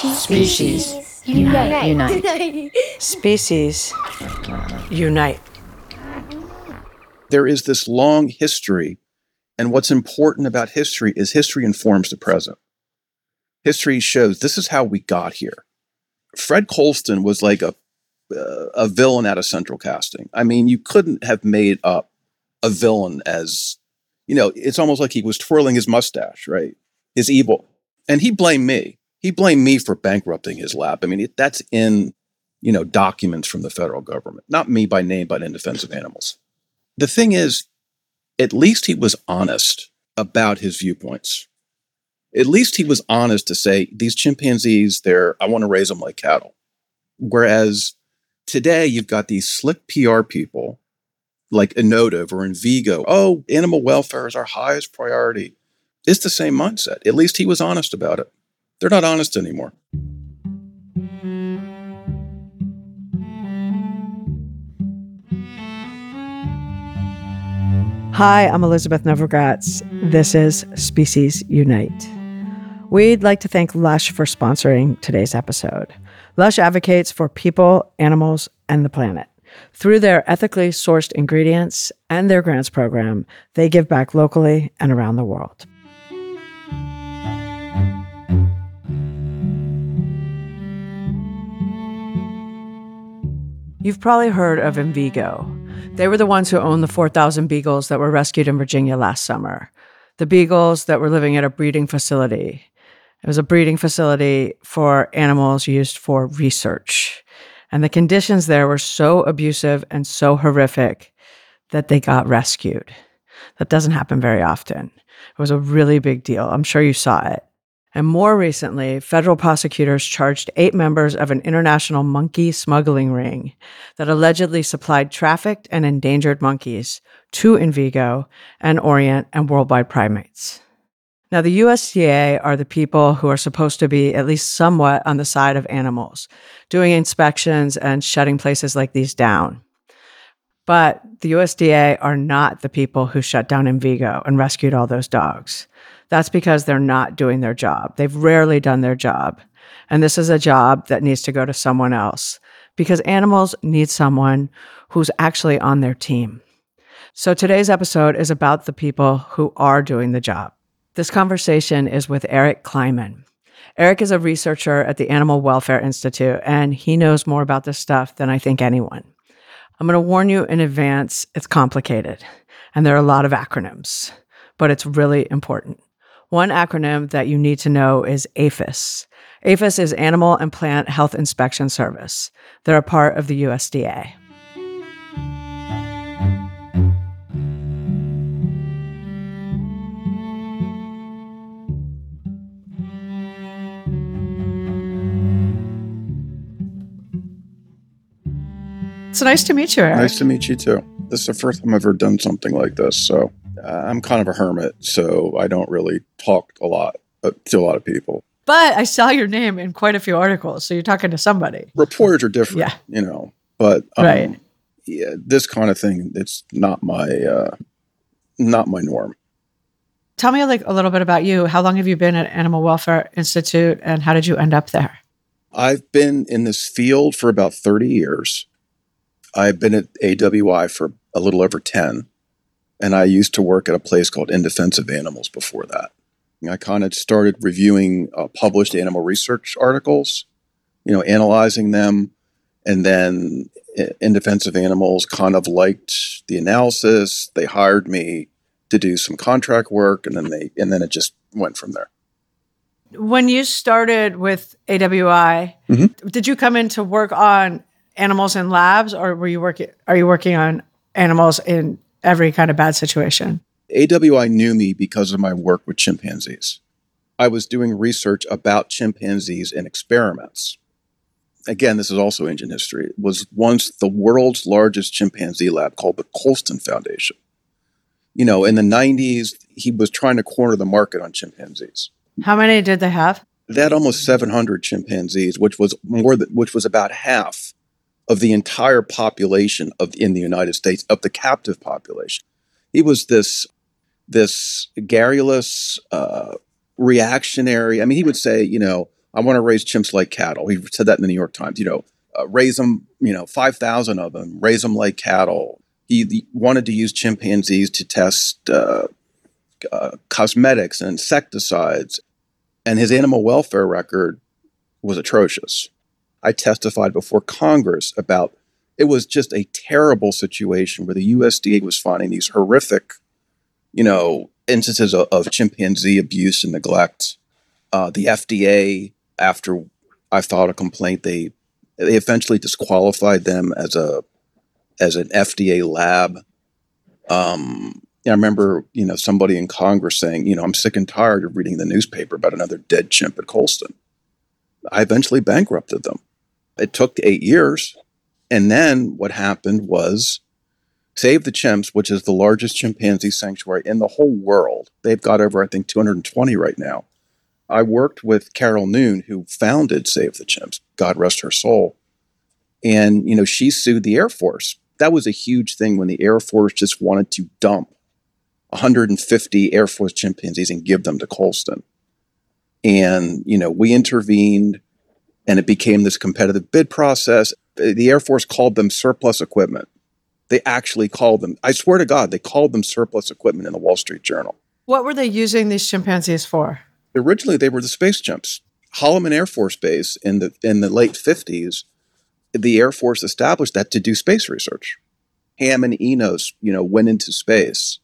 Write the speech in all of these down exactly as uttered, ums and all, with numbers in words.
Species. Unite. Unite. Species. Unite. There is this long history, and what's important about history is history informs the present. History shows this is how we got here. Fred Colston was like a uh, a villain out of central casting. I mean, you couldn't have made up a villain as, you know, it's almost like he was twirling his mustache, right? His evil. And he blamed me. He blamed me for bankrupting his lab. I mean, it, that's in, you know, documents from the federal government. Not me by name, but in Defense of Animals. The thing is, at least he was honest about his viewpoints. At least he was honest to say, these chimpanzees, they're, I want to raise them like cattle. Whereas today, you've got these slick P R people like Inotiv or Envigo. Oh, animal welfare is our highest priority. It's the same mindset. At least he was honest about it. They're not honest anymore. Hi, I'm Elizabeth Novogratz. This is Species Unite. We'd like to thank Lush for sponsoring today's episode. Lush advocates for people, animals, and the planet. Through their ethically sourced ingredients and their grants program, they give back locally and around the world. You've probably heard of Envigo. They were the ones who owned the four thousand beagles that were rescued in Virginia last summer. The beagles that were living at a breeding facility. It was a breeding facility for animals used for research. And the conditions there were so abusive and so horrific that they got rescued. That doesn't happen very often. It was a really big deal. I'm sure you saw it. And more recently, federal prosecutors charged eight members of an international monkey smuggling ring that allegedly supplied trafficked and endangered monkeys to Envigo and Orient and worldwide primates. Now, the U S D A are the people who are supposed to be at least somewhat on the side of animals, doing inspections and shutting places like these down. But the U S D A are not the people who shut down Envigo and rescued all those dogs. That's because they're not doing their job. They've rarely done their job. And this is a job that needs to go to someone else because animals need someone who's actually on their team. So today's episode is about the people who are doing the job. This conversation is with Eric Kleiman. Eric is a researcher at the Animal Welfare Institute, and he knows more about this stuff than I think anyone. I'm going to warn you in advance, it's complicated, and there are a lot of acronyms, but it's really important. One acronym that you need to know is APHIS. APHIS is Animal and Plant Health Inspection Service. They're a part of the U S D A. It's nice to meet you, Eric. Nice to meet you, too. This is the first time I've ever done something like this, so uh, I'm kind of a hermit, so I don't really talk a lot uh, to a lot of people. But I saw your name in quite a few articles, so you're talking to somebody. Reporters are different, yeah. you know, but um, right. yeah, this kind of thing, it's not my uh, not my norm. Tell me like a little bit about you. How long have you been at Animal Welfare Institute, and how did you end up there? I've been in this field for about thirty years. I've been at A W I for a little over ten, and I used to work at a place called In Defense of Animals before that. I kind of started reviewing uh, published animal research articles, you know, analyzing them, and then In Defense of Animals kind of liked the analysis. They hired me to do some contract work, and then they and then it just went from there. When you started with A W I, mm-hmm. did you come in to work on animals in labs, or were you working? Are you working on animals in every kind of bad situation? A W I knew me because of my work with chimpanzees. I was doing research about chimpanzees in experiments. Again, this is also ancient history. It was once the world's largest chimpanzee lab called the Colston Foundation. You know, in the nineties, he was trying to corner the market on chimpanzees. How many did they have? They had almost seven hundred chimpanzees, which was more than, which was about half of the entire population of in the United States, of the captive population. He was this, this garrulous, uh, reactionary. I mean, he would say, you know, I want to raise chimps like cattle. He said that in the New York Times, you know, uh, raise them, you know, five thousand of them, raise them like cattle. He, he wanted to use chimpanzees to test uh, uh, cosmetics and insecticides. And his animal welfare record was atrocious. I testified before Congress about it was just a terrible situation where the U S D A was finding these horrific, you know, instances of, of chimpanzee abuse and neglect. Uh, the F D A, after I filed a complaint, they they eventually disqualified them as a as an F D A lab. Um, I remember, you know, somebody in Congress saying, you know, I'm sick and tired of reading the newspaper about another dead chimp at Colston. I eventually bankrupted them. It took eight years. And then what happened was Save the Chimps, which is the largest chimpanzee sanctuary in the whole world. They've got over, I think, two hundred twenty right now. I worked with Carol Noon, who founded Save the Chimps, God rest her soul. And, you know, she sued the Air Force. That was a huge thing when the Air Force just wanted to dump one hundred fifty Air Force chimpanzees and give them to Colston. And, you know, we intervened and it became this competitive bid process. The Air Force called them surplus equipment. They actually called them, I swear to God, they called them surplus equipment in the Wall Street Journal. What were they using these chimpanzees for? Originally, they were the space chimps. Holloman Air Force Base in the in the late fifties, the Air Force established that to do space research. Ham and Enos, you know, went into space.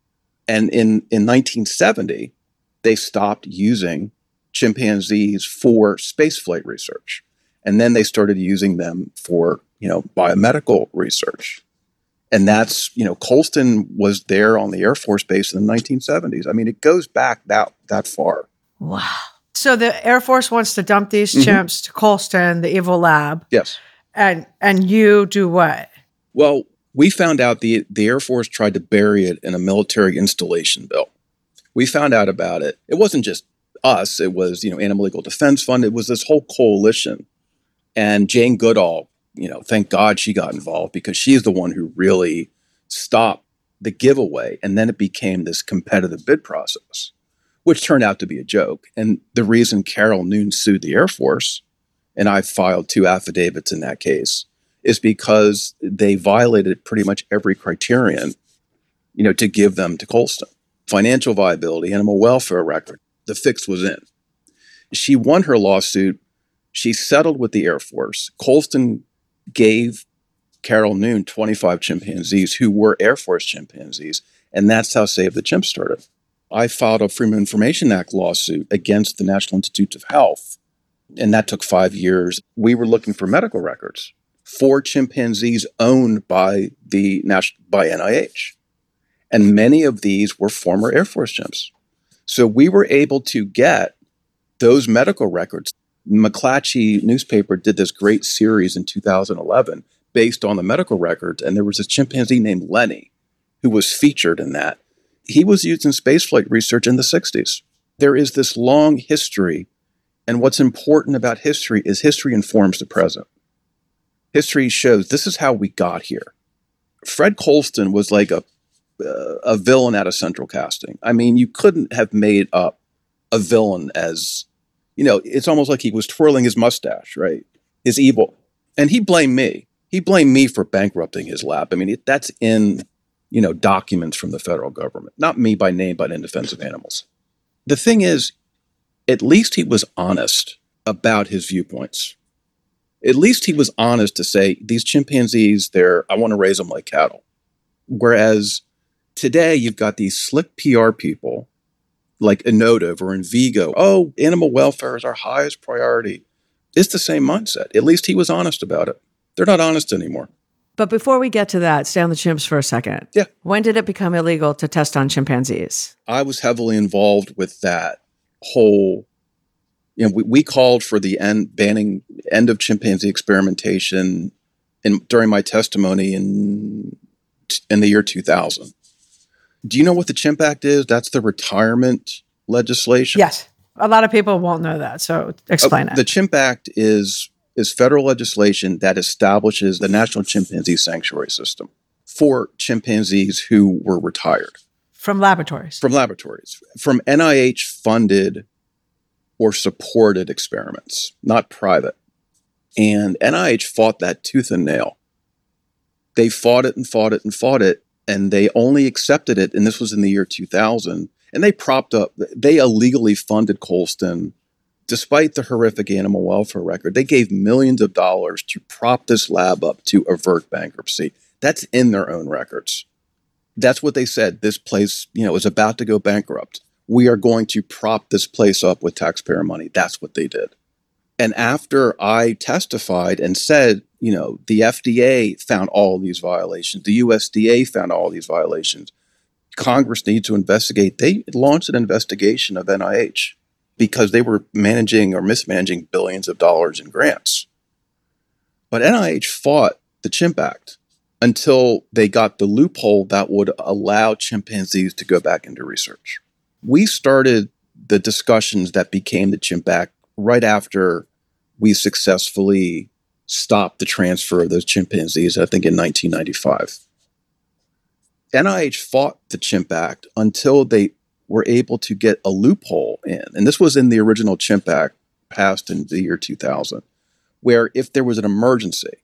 And in, in nineteen seventy, they stopped using chimpanzees for spaceflight research. And then they started using them for, you know, biomedical research. And that's, you know, Colston was there on the Air Force Base in the nineteen seventies. I mean, it goes back that that far. Wow. So the Air Force wants to dump these Mm-hmm. chimps to Colston, the evil lab. Yes. And and you do what? Well, we found out the, the Air Force tried to bury it in a military installation bill. We found out about it. It wasn't just us. It was, you know, Animal Legal Defense Fund. It was this whole coalition. And Jane Goodall, you know, thank God she got involved because she's the one who really stopped the giveaway. And then it became this competitive bid process, which turned out to be a joke. And the reason Carol Noon sued the Air Force, and I filed two affidavits in that case, is because they violated pretty much every criterion, you know, to give them to Colston. Financial viability, animal welfare record, the fix was in. She won her lawsuit. She settled with the Air Force. Colston gave Carol Noon twenty-five chimpanzees who were Air Force chimpanzees, and that's how Save the Chimps started. I filed a Freedom of Information Act lawsuit against the National Institutes of Health, and that took five years. We were looking for medical records for chimpanzees owned by the national, by N I H, and many of these were former Air Force chimps. So we were able to get those medical records. McClatchy newspaper did this great series in two thousand eleven based on the medical records, and there was a chimpanzee named Lenny who was featured in that. He was used in spaceflight research in the sixties. There is this long history, and what's important about history is history informs the present. History shows this is how we got here. Fred Colston was like a uh, a villain out of Central Casting. I mean, you couldn't have made up a villain as, you know, it's almost like he was twirling his mustache, right? His evil. And he blamed me. He blamed me for bankrupting his lab. I mean, it, that's in, you know, documents from the federal government. Not me by name, but in Defense of Animals. The thing is, at least he was honest about his viewpoints. At least he was honest to say, these chimpanzees, they're, I want to raise them like cattle. Whereas today, you've got these slick P R people like Inotiv or Envigo. Oh, animal welfare is our highest priority. It's the same mindset. At least he was honest about it. They're not honest anymore. But before we get to that, stay on the chimps for a second. Yeah. When did it become illegal to test on chimpanzees? I was heavily involved with that whole, you know, we, we called for the end, banning, end of chimpanzee experimentation in, during my testimony in, in the year two thousand. Do you know what the Chimp Act is? That's the retirement legislation. Yes. A lot of people won't know that, so explain uh, it. The Chimp Act is is federal legislation that establishes the National Chimpanzee Sanctuary System for chimpanzees who were retired. From laboratories. From laboratories. From N I H-funded or supported experiments, not private. And N I H fought that tooth and nail. They fought it and fought it and fought it, and they only accepted it, and this was in the year two thousand, and they propped up, they illegally funded Colston. Despite the horrific animal welfare record, they gave millions of dollars to prop this lab up to avert bankruptcy. That's in their own records. That's what they said. This place, you know, is about to go bankrupt. We are going to prop this place up with taxpayer money. That's what they did. And after I testified and said, you know, the F D A found all these violations, the U S D A found all these violations, Congress needs to investigate, they launched an investigation of N I H because they were managing or mismanaging billions of dollars in grants. But N I H fought the Chimp Act until they got the loophole that would allow chimpanzees to go back into research. We started the discussions that became the Chimp Act right after we successfully stopped the transfer of those chimpanzees, I think in nineteen ninety-five. N I H fought the Chimp Act until they were able to get a loophole in. And this was in the original Chimp Act passed in the year two thousand, where if there was an emergency,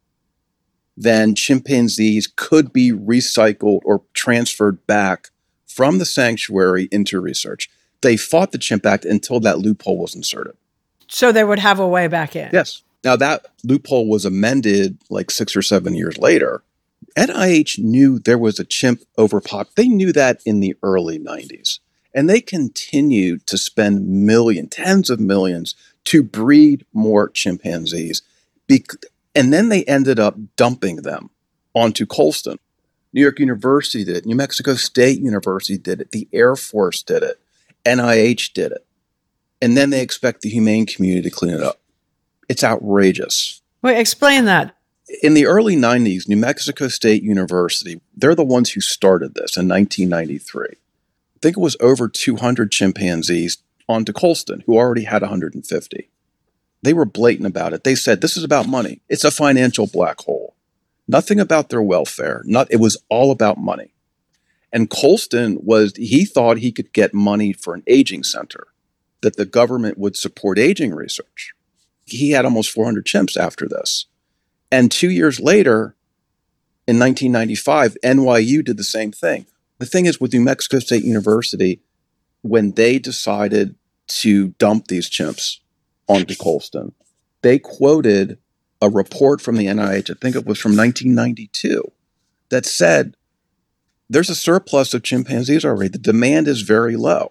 then chimpanzees could be recycled or transferred back from the sanctuary into research. They fought the Chimp Act until that loophole was inserted. So they would have a way back in. Yes. Now that loophole was amended like six or seven years later. N I H knew there was a chimp overpop. They knew that in the early nineties. And they continued to spend millions, tens of millions to breed more chimpanzees. Bec- and then they ended up dumping them onto Colston. New York University did it. New Mexico State University did it. The Air Force did it. N I H did it. And then they expect the humane community to clean it up. It's outrageous. Wait, explain that. In the early nineties, New Mexico State University, they're the ones who started this in nineteen ninety-three. I think it was over two hundred chimpanzees onto Colston, who already had one hundred fifty. They were blatant about it. They said, this is about money. It's a financial black hole. Nothing about their welfare. Not, it was all about money. And Colston was, he thought he could get money for an aging center, that the government would support aging research. He had almost four hundred chimps after this. And two years later, in nineteen ninety-five, N Y U did the same thing. The thing is, with New Mexico State University, when they decided to dump these chimps onto Colston, they quoted a report from the N I H, I think it was from nineteen ninety-two, that said, there's a surplus of chimpanzees already. The demand is very low.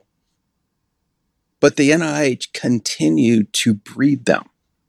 But the N I H continued to breed them.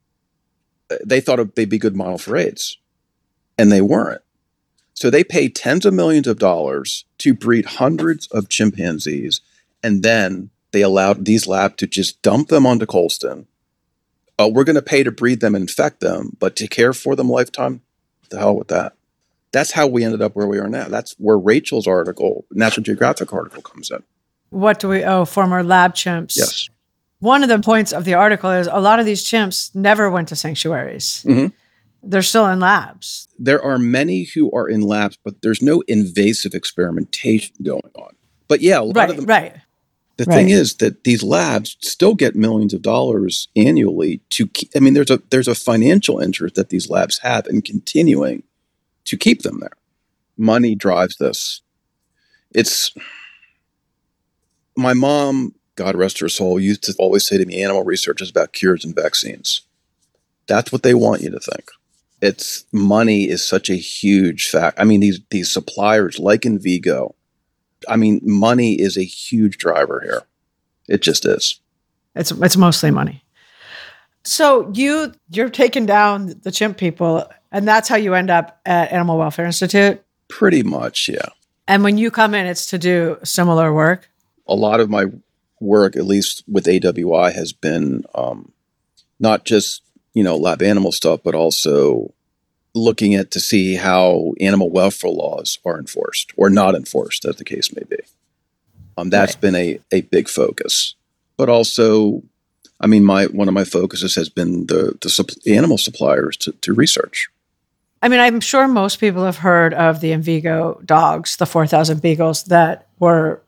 They thought they'd be a good model for AIDS, and they weren't. So they paid tens of millions of dollars to breed hundreds of chimpanzees, and then they allowed these labs to just dump them onto Colston. Uh, we're going to pay to breed them and infect them, but to care for them lifetime, the hell with that. That's how we ended up where we are now. That's where Rachel's article, National Geographic article, comes in. What do we owe former lab chimps? Yes. One of the points of the article is a lot of these chimps never went to sanctuaries. Mm-hmm. They're still in labs. There are many who are in labs, but there's no invasive experimentation going on. But yeah, a lot right, of them. Right. The right. thing is that these labs still get millions of dollars annually to keep, I mean, there's a there's a financial interest that these labs have in continuing to keep them there. Money drives this. It's my mom, God rest her soul, used to always say to me, animal research is about cures and vaccines. That's what they want you to think. It's money is such a huge fact. I mean, these these suppliers like Envigo, I mean, money is a huge driver here. It just is. It's it's mostly money. So you you're taking down the chimp people, and that's how you end up at Animal Welfare Institute? Pretty much, yeah. And when you come in, it's to do similar work? A lot of my work, at least with A W I, has been um, not just, you know, lab animal stuff, but also looking at to see how animal welfare laws are enforced or not enforced, as the case may be. Um, that's right. been a, a big focus. But also, I mean, my one of my focuses has been the, the supp- animal suppliers to, to research. I mean, I'm sure most people have heard of the Envigo dogs, the four thousand beagles that were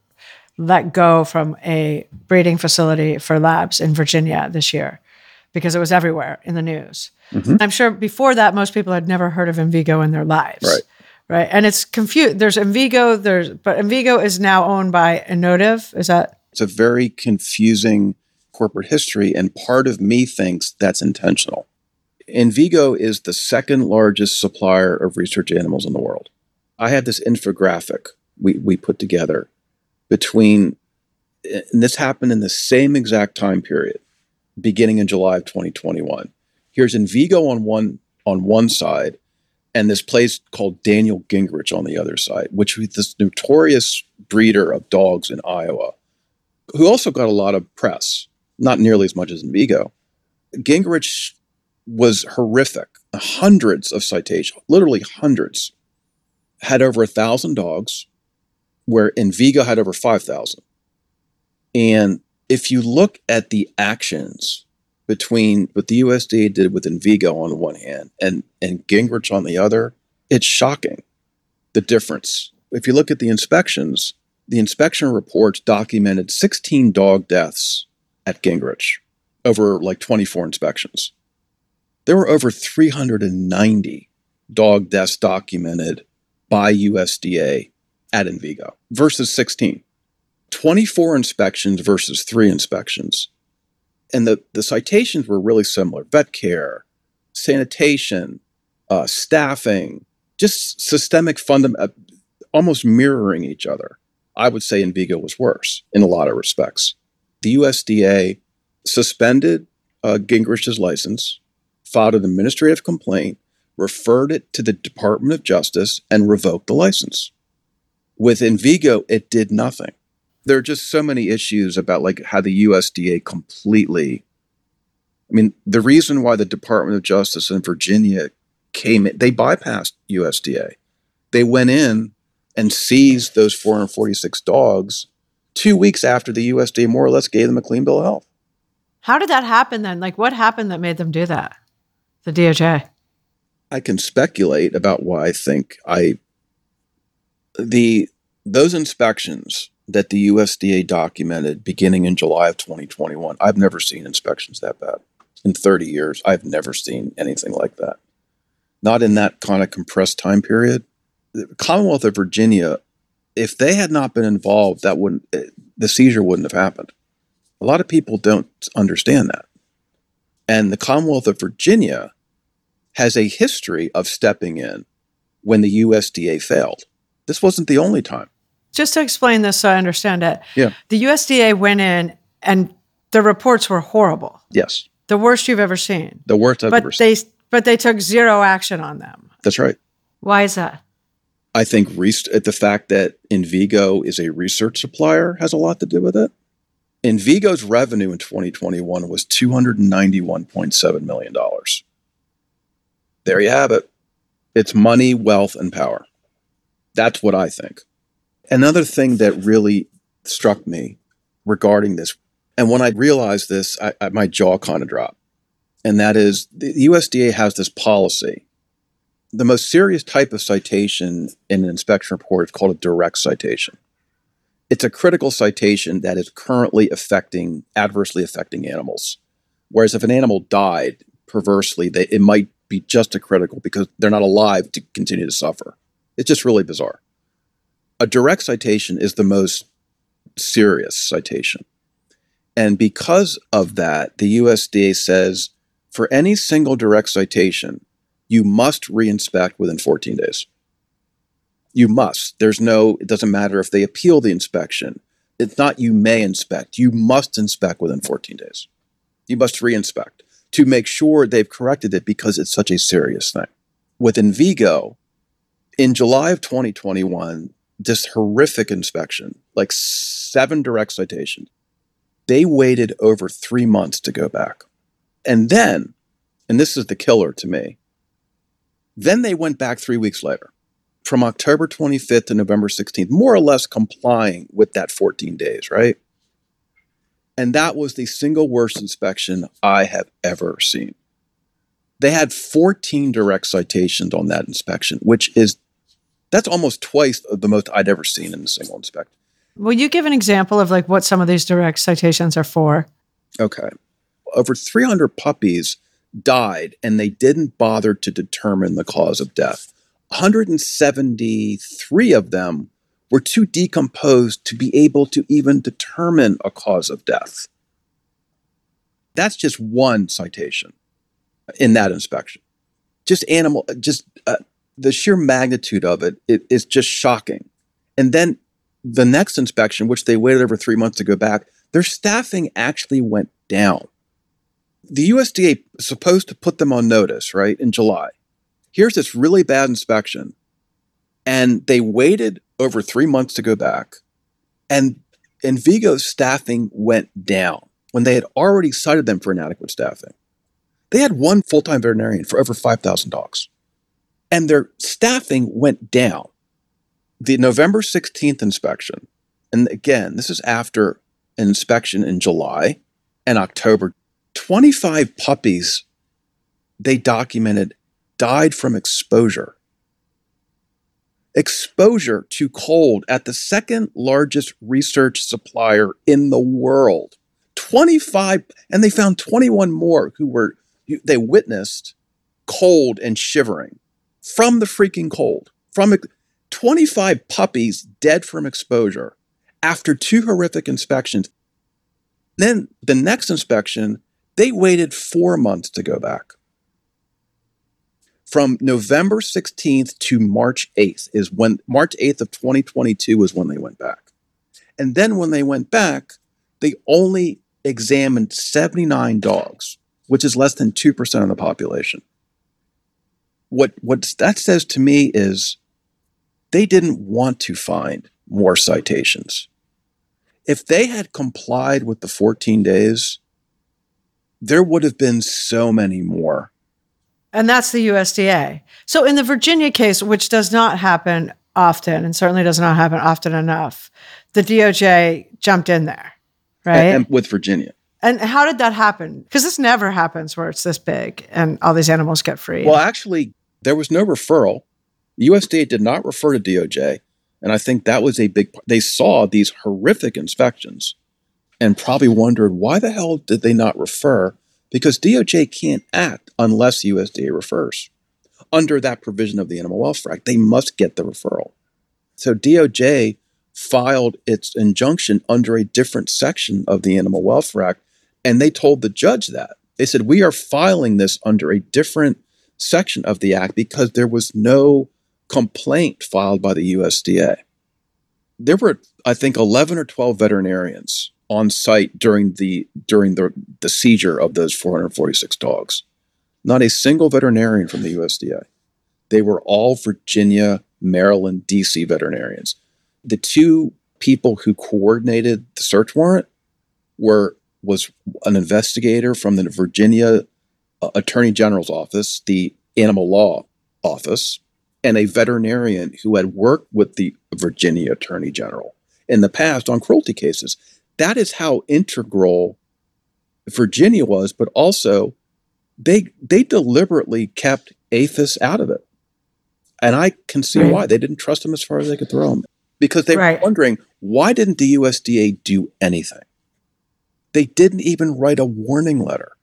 let go from a breeding facility for labs in Virginia this year because it was everywhere in the news. Mm-hmm. I'm sure before that, most people had never heard of Envigo in their lives. Right. Right. And it's confused. There's Envigo, there's, but Envigo is now owned by Inotiv. Is that? It's a very confusing corporate history, and part of me thinks that's intentional. Envigo is the second largest supplier of research animals in the world. I had this infographic we, we put together between, and this happened in the same exact time period, beginning in July of twenty twenty-one. Here's Envigo on one on one side, and this place called Daniel Gingrich on the other side, which was this notorious breeder of dogs in Iowa, who also got a lot of press, not nearly as much as Envigo. Gingrich was horrific. Hundreds of citations, literally hundreds, had over a thousand dogs, where Envigo had over five thousand. And if you look at the actions between what the U S D A did with Envigo on the one hand and, and Gingrich on the other, it's shocking, the difference. If you look at the inspections, the inspection reports documented sixteen dog deaths at Gingrich over like twenty-four inspections. There were over three hundred ninety dog deaths documented by U S D A at Envigo versus sixteen. twenty-four inspections versus three inspections. And the, the citations were really similar. Vet care, sanitation, uh, staffing, just systemic fundam- uh, almost mirroring each other. I would say Envigo was worse in a lot of respects. The U S D A suspended uh, Gingrich's license, filed an administrative complaint, referred it to the Department of Justice, and revoked the license. With Envigo, it did nothing. There are just so many issues about like how the U S D A completely, I mean, the reason why the Department of Justice in Virginia came in, they bypassed U S D A. They went in and seized those four hundred forty-six dogs two weeks after the U S D A more or less gave them a clean bill of health. How did that happen then? Like what happened that made them do that? The D O J? I can speculate about why I think I, the, those inspections that the U S D A documented beginning in July of twenty twenty-one. I've never seen inspections that bad. In thirty years, I've never seen anything like that. Not in that kind of compressed time period. The Commonwealth of Virginia, if they had not been involved, that wouldn't, the seizure wouldn't have happened. A lot of people don't understand that. And the Commonwealth of Virginia has a history of stepping in when the U S D A failed. This wasn't the only time. Just to explain this so I understand it. Yeah. The U S D A went in and the reports were horrible. Yes. The worst you've ever seen. The worst I've but ever seen. They, but they took zero action on them. That's right. Why is that? I think re- the fact that Envigo is a research supplier has a lot to do with it. Envigo's revenue in twenty twenty-one was two hundred ninety-one point seven million dollars. There you have it. It's money, wealth, and power. That's what I think. Another thing that really struck me regarding this, and when I realized this, I, I, my jaw kind of dropped, and that is the U S D A has this policy. The most serious type of citation in an inspection report is called a direct citation. It's a critical citation that is currently affecting, adversely affecting animals. Whereas if an animal died perversely, they, it might be just a critical because they're not alive to continue to suffer. It's just really bizarre. A direct citation is the most serious citation. And because of that, the U S D A says for any single direct citation, you must re-inspect within fourteen days. You must. There's no, it doesn't matter if they appeal the inspection. It's not you may inspect. You must inspect within fourteen days. You must re-inspect to make sure they've corrected it because it's such a serious thing. With Envigo, in July of twenty twenty-one, this horrific inspection, like seven direct citations, they waited over three months to go back. And then, and this is the killer to me, then they went back three weeks later, from October twenty-fifth to November sixteenth, more or less complying with that fourteen days, right? And that was the single worst inspection I have ever seen. They had fourteen direct citations on that inspection, which is, that's almost twice the most I'd ever seen in a single inspection. Will you give an example of like what some of these direct citations are for? Okay. Over three hundred puppies died, and they didn't bother to determine the cause of death. one hundred seventy-three of them were too decomposed to be able to even determine a cause of death. That's just one citation in that inspection. Just animal, just uh, the sheer magnitude of it, it is just shocking. And then the next inspection, which they waited over three months to go back, their staffing actually went down. The U S D A is supposed to put them on notice, right, in July. Here's this really bad inspection. And they waited over three months to go back. And Envigo's staffing went down when they had already cited them for inadequate staffing. They had one full-time veterinarian for over five thousand dogs. And their staffing went down. The November sixteenth inspection, and again, this is after an inspection in July and October, twenty-five puppies they documented died from exposure. Exposure to cold at the second largest research supplier in the world. twenty-five, and they found twenty-one more who were, they witnessed cold and shivering from the freaking cold. From twenty-five puppies dead from exposure after two horrific inspections. Then the next inspection, they waited four months to go back. From November sixteenth to March eighth is when, March eighth of twenty twenty-two was when they went back. And then when they went back, they only examined seventy-nine dogs, which is less than two percent of the population. What, what that says to me is they didn't want to find more citations. If they had complied with the fourteen days, there would have been so many more. And that's the U S D A. So in the Virginia case, which does not happen often, and certainly does not happen often enough, the D O J jumped in there, right? And, and with Virginia. And how did that happen? Because this never happens where it's this big and all these animals get free. Well, actually, there was no referral. The U S D A did not refer to D O J. And I think that was a big part. They saw these horrific inspections and probably wondered, why the hell did they not refer? Because D O J can't act unless U S D A refers. Under that provision of the Animal Welfare Act, they must get the referral. So D O J filed its injunction under a different section of the Animal Welfare Act, and they told the judge that. They said, we are filing this under a different section of the act because there was no complaint filed by the U S D A. There were, I think, eleven or twelve veterinarians on site during the during the, the seizure of those four hundred forty-six dogs. Not a single veterinarian from the U S D A. They were all Virginia, Maryland, D C veterinarians. The two people who coordinated the search warrant were was an investigator from the Virginia uh, Attorney General's office, the Animal Law Office, and a veterinarian who had worked with the Virginia Attorney General in the past on cruelty cases. That is how integral Virginia was, but also they they deliberately kept APHIS out of it. And I can see right. why. They didn't trust him as far as they could throw him. Because they right. were wondering, why didn't the U S D A do anything? They didn't even write a warning letter.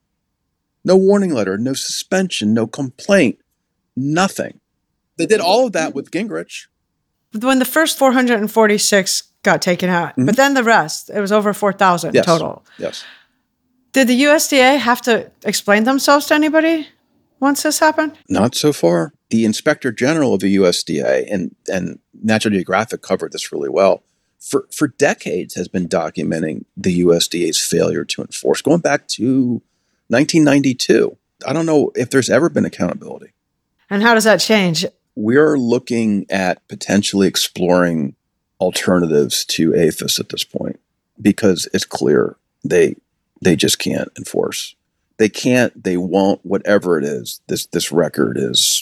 No warning letter, no suspension, no complaint, nothing. They did all of that with Gingrich. When the first four hundred forty-six got taken out, mm-hmm. but then the rest, it was over four thousand yes. total. Yes. Did the U S D A have to explain themselves to anybody once this happened? Not so far. The Inspector General of the U S D A, and, and National Geographic covered this really well, for, for decades has been documenting the U S D A's failure to enforce, going back to nineteen ninety-two. I don't know if there's ever been accountability. And how does that change? We're looking at potentially exploring alternatives to APHIS at this point because it's clear they they just can't enforce. They can't, they won't, whatever it is. This this record is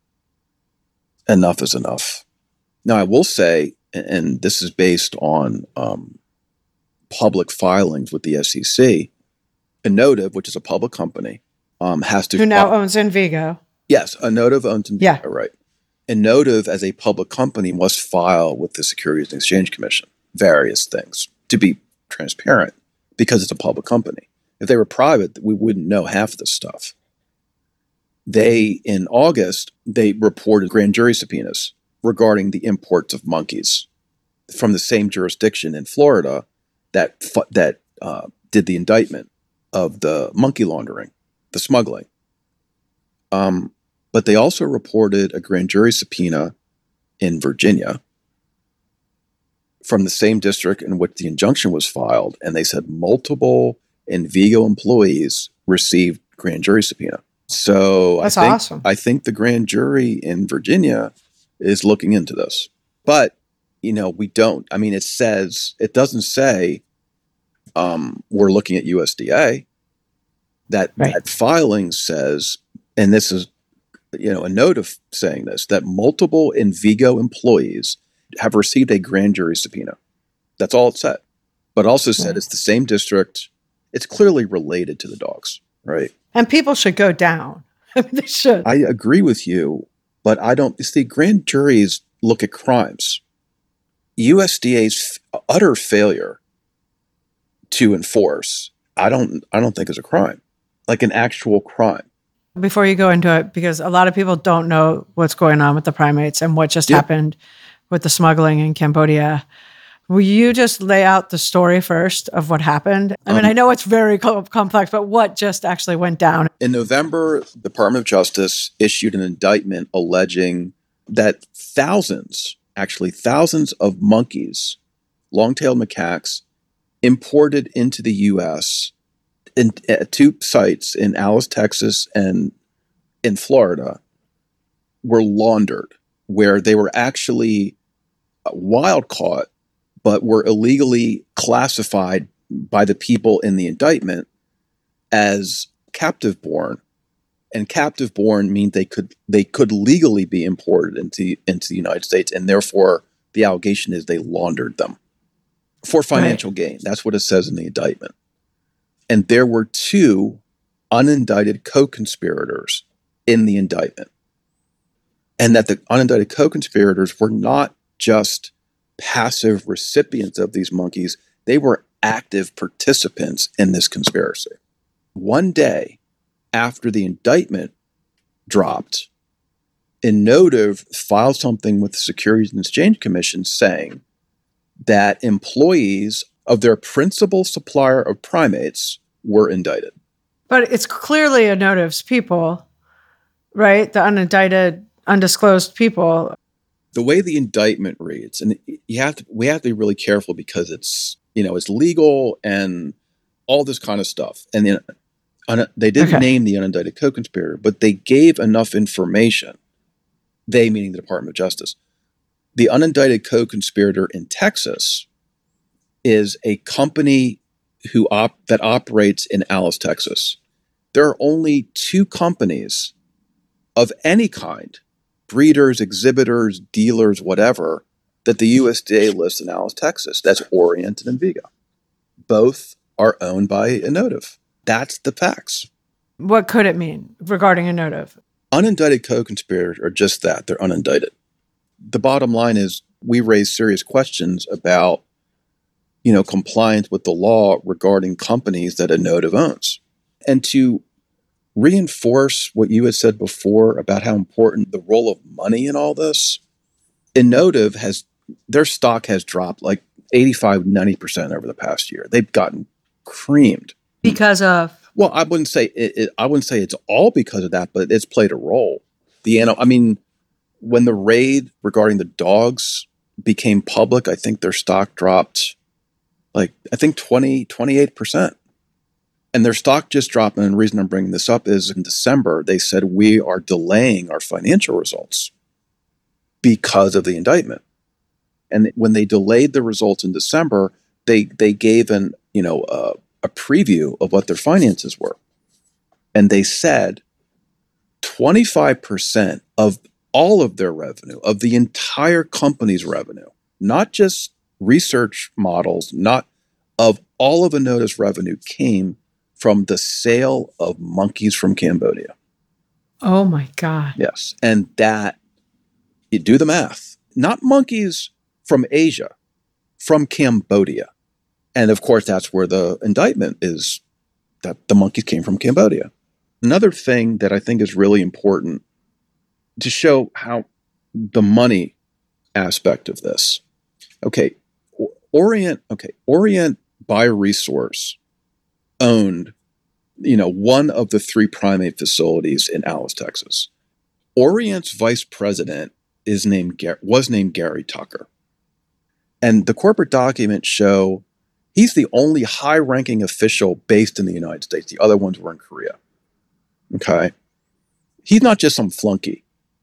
enough is enough. Now, I will say, and this is based on um, public filings with the S E C, Inotiv, which is a public company, um, has to... Who now owns Envigo. Yes, Inotiv owns Envigo, yeah. right. Inotiv, as a public company, must file with the Securities and Exchange Commission. various things to be transparent because it's a public company. If they were private, we wouldn't know half of this stuff. They, in August, they reported grand jury subpoenas regarding the imports of monkeys from the same jurisdiction in Florida that that uh, did the indictment of the monkey laundering, the smuggling. Um, but they also reported a grand jury subpoena in Virginia from the same district in which the injunction was filed, and they said multiple Envigo employees received grand jury subpoena. So That's I think, awesome. I think the grand jury in Virginia is looking into this. But, you know, we don't. I mean, it says, it doesn't say um, we're looking at U S D A. That, Right. that filing says, and this is, you know, a note of saying this, that multiple Envigo employees have received a grand jury subpoena. That's all it said. But also said Right. it's the same district. It's clearly related to the dogs, right? And people should go down. I mean, they should. I agree with you, but I don't. See, grand juries look at crimes. U S D A's f- utter failure to enforce, I don't, I don't think is a crime, like an actual crime. Before you go into it, because a lot of people don't know what's going on with the primates and what just Yeah. happened with the smuggling in Cambodia. Will you just lay out the story first of what happened? I mean, Um, I know it's very co- complex, but what just actually went down? In November, the Department of Justice issued an indictment alleging that thousands, actually thousands of monkeys, long-tailed macaques, imported into the U S in at two sites in Alice, Texas, and in Florida, were laundered, where they were actually wild caught, but were illegally classified by the people in the indictment as captive born. And captive born means they could they could legally be imported into into the United States, and therefore the allegation is they laundered them for financial gain. That's what it says in the indictment. And there were two unindicted co-conspirators in the indictment. And that the unindicted co-conspirators were not just passive recipients of these monkeys, they were active participants in this conspiracy. One day after the indictment dropped, Inotiv filed something with the Securities and Exchange Commission saying that employees of their principal supplier of primates were indicted. But it's clearly Inotiv's people, right? The unindicted, undisclosed people. The way the indictment reads, and you have to, we have to be really careful because it's, you know, it's legal and all this kind of stuff. And then un, they didn't Okay. name the unindicted co-conspirator, but they gave enough information. They, meaning the Department of Justice. The unindicted co-conspirator in Texas is a company who op, that operates in Alice, Texas. There are only two companies of any kind, breeders, exhibitors, dealers, whatever, that the U S D A lists in Alice, Texas. That's Orient and Envigo. Both are owned by Inotiv. That's the facts. What could it mean regarding Inotiv? Unindicted co-conspirators are just that. They're unindicted. The bottom line is we raise serious questions about, you know, compliance with the law regarding companies that Inotiv owns. And to reinforce what you had said before about how important the role of money in all this, Inotiv has, their stock has dropped like eighty-five, ninety percent over the past year. They've gotten creamed. Because of Well, I wouldn't say it, it, I wouldn't say it's all because of that, but it's played a role. The I mean, when the raid regarding the dogs became public, I think their stock dropped like I think twenty, twenty-eight percent. And their stock just dropped. And the reason I'm bringing this up is in December, they said we are delaying our financial results because of the indictment. And when they delayed the results in December, they they gave an, you know, uh, a preview of what their finances were. And they said twenty-five percent of all of their revenue, of the entire company's revenue, not just research models, not of all of Inotiv's revenue, came from the sale of monkeys from Cambodia. Oh my God. Yes. And that, you do the math, not monkeys from Asia, from Cambodia. And of course, that's where the indictment is, that the monkeys came from Cambodia. Another thing that I think is really important to show how the money aspect of this. Okay, Orient, okay, Orient Bioresource owned, you know, one of the three primate facilities in Alice, Texas. Orient's vice president is named was named Gary Tucker. And the corporate documents show he's the only high-ranking official based in the United States. The other ones were in Korea. Okay? He's not just some flunky.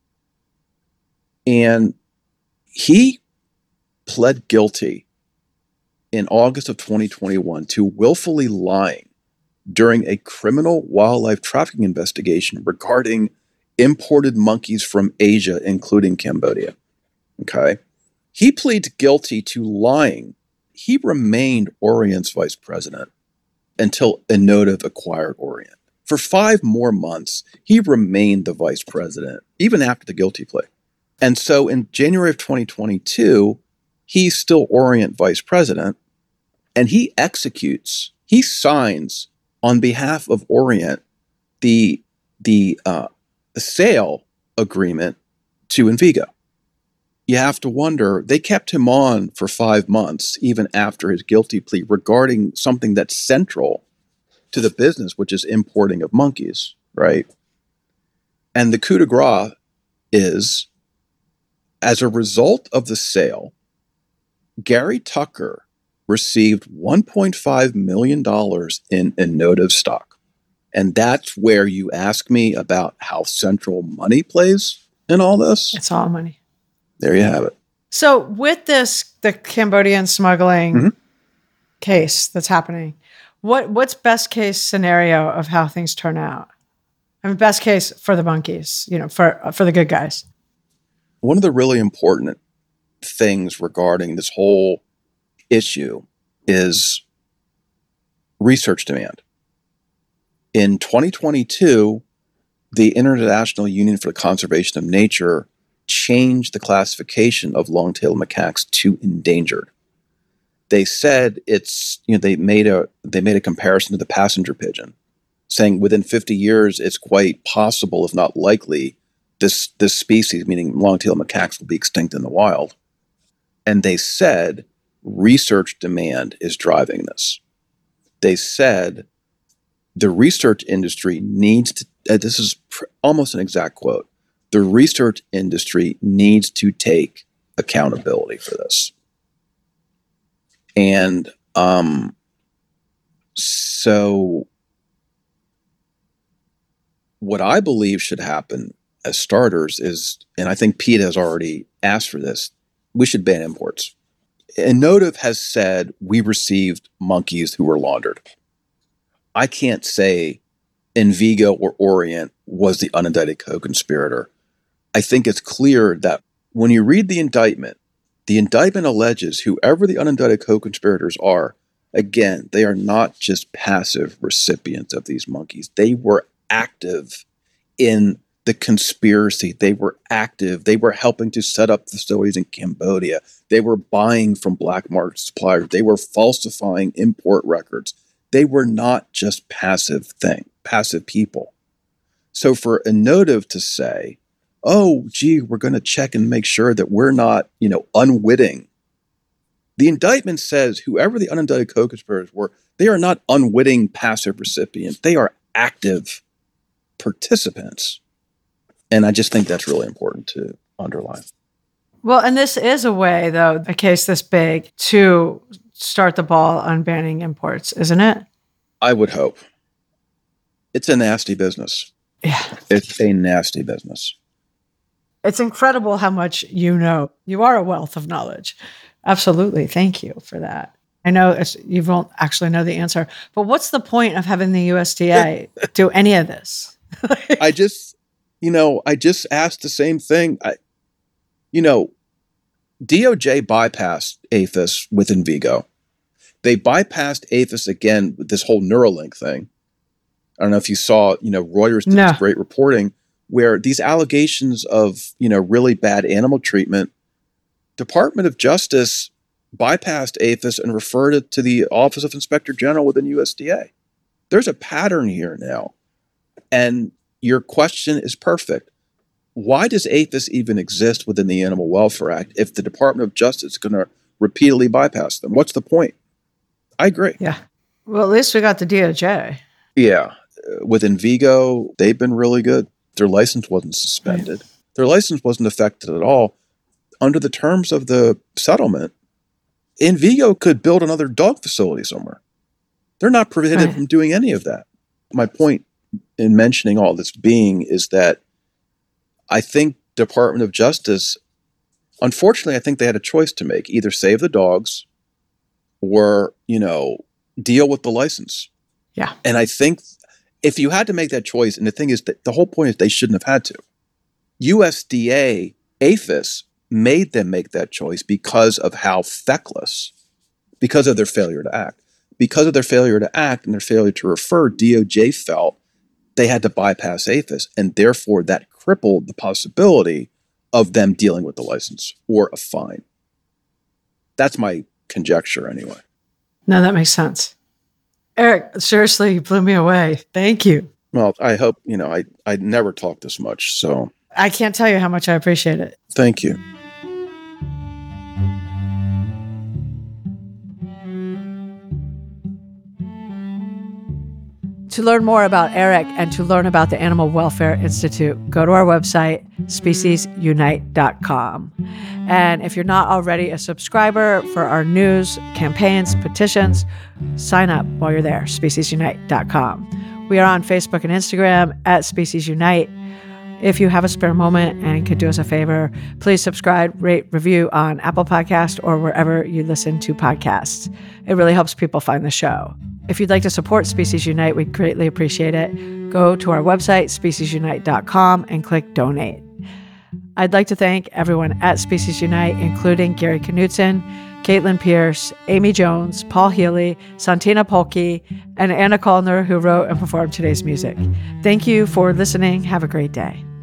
And he pled guilty in August of twenty twenty-one to willfully lying during a criminal wildlife trafficking investigation regarding imported monkeys from Asia, including Cambodia. Okay? He pleads guilty to lying. He remained Orient's vice president until Inotiv acquired Orient. For five more months, he remained the vice president, even after the guilty plea. And so in January of twenty twenty-two, he's still Orient vice president, and he executes, he signs on behalf of Orient the, the uh, sale agreement to Envigo. You have to wonder, they kept him on for five months, even after his guilty plea, regarding something that's central to the business, which is importing of monkeys, right? And the coup de grace is, as a result of the sale, Gary Tucker received one point five million dollars in Inotiv stock. And that's where you ask me about how central money plays in all this. It's all money. There you have it. So with this, the Cambodian smuggling Mm-hmm. case that's happening, what what's best case scenario of how things turn out? I mean, best case for the monkeys, you know, for for the good guys. One of the really important things regarding this whole issue is research demand. In twenty twenty-two, the International Union for the Conservation of Nature changed the classification of long-tailed macaques to endangered. They said it's, you know, they made a they made a comparison to the passenger pigeon, saying within fifty years, it's quite possible, if not likely, this this species, meaning long-tailed macaques, will be extinct in the wild. And they said research demand is driving this. They said the research industry needs to, uh, this is pr- almost an exact quote, the research industry needs to take accountability for this. And um, so what I believe should happen as starters is, and I think Pete has already asked for this, we should ban imports. Inotiv has said we received monkeys who were laundered. I can't say Envigo or Orient was the unindicted co-conspirator. I think it's clear that when you read the indictment, the indictment alleges whoever the unindicted co-conspirators are, again, they are not just passive recipients of these monkeys. They were active in the conspiracy. They were active. They were helping to set up facilities in Cambodia. They were buying from black market suppliers. They were falsifying import records. They were not just passive thing, passive people. So for Inotiv to say, oh, gee, we're going to check and make sure that we're not, you know, unwitting. The indictment says whoever the unindicted co-conspirators were, they are not unwitting passive recipients. They are active participants. And I just think that's really important to underline. Well, and this is a way, though, a case this big, to start the ball on banning imports, isn't it? I would hope. It's a nasty business. Yeah. It's a nasty business. It's incredible how much you know. You are a wealth of knowledge. Absolutely. Thank you for that. I know it's, you won't actually know the answer, but what's the point of having the U S D A do any of this? I just, you know, I just asked the same thing. I, you know, D O J bypassed APHIS with Envigo. They bypassed APHIS again with this whole Neuralink thing. I don't know if you saw, you know, Reuters did No. this great reporting where these allegations of, you know, really bad animal treatment, Department of Justice bypassed APHIS and referred it to the Office of Inspector General within U S D A. There's a pattern here now. And your question is perfect. Why does APHIS even exist within the Animal Welfare Act if the Department of Justice is going to repeatedly bypass them? What's the point? I agree. Yeah. Well, at least we got the D O J. Yeah. With Envigo, they've been really good. Their license wasn't suspended. Right. Their license wasn't affected at all. Under the terms of the settlement, Envigo could build another dog facility somewhere. They're not prohibited right. from doing any of that. My point in mentioning all this being is that I think Department of Justice, unfortunately, I think they had a choice to make. Either save the dogs or, you know, deal with the license. Yeah. And I think if you had to make that choice, and the thing is that the whole point is they shouldn't have had to. U S D A, APHIS, made them make that choice because of how feckless, because of their failure to act. Because of their failure to act and their failure to refer, D O J felt they had to bypass APHIS, and therefore that crippled the possibility of them dealing with the license or a fine. That's my conjecture anyway. No, that makes sense. Eric, seriously, you blew me away. Thank you. Well, I hope, you know, I, I never talk this much, so. I can't tell you how much I appreciate it. Thank you. To learn more about Eric and to learn about the Animal Welfare Institute, go to our website, species unite dot com. And if you're not already a subscriber for our news, campaigns, petitions, sign up while you're there, species unite dot com. We are on Facebook and Instagram at Species Unite. If you have a spare moment and could do us a favor, please subscribe, rate, review on Apple Podcasts or wherever you listen to podcasts. It really helps people find the show. If you'd like to support Species Unite, we'd greatly appreciate it. Go to our website, species unite dot com, and click Donate. I'd like to thank everyone at Species Unite, including Gary Knutson, Caitlin Pierce, Amy Jones, Paul Healy, Santina Polke, and Anna Kalner, who wrote and performed today's music. Thank you for listening. Have a great day.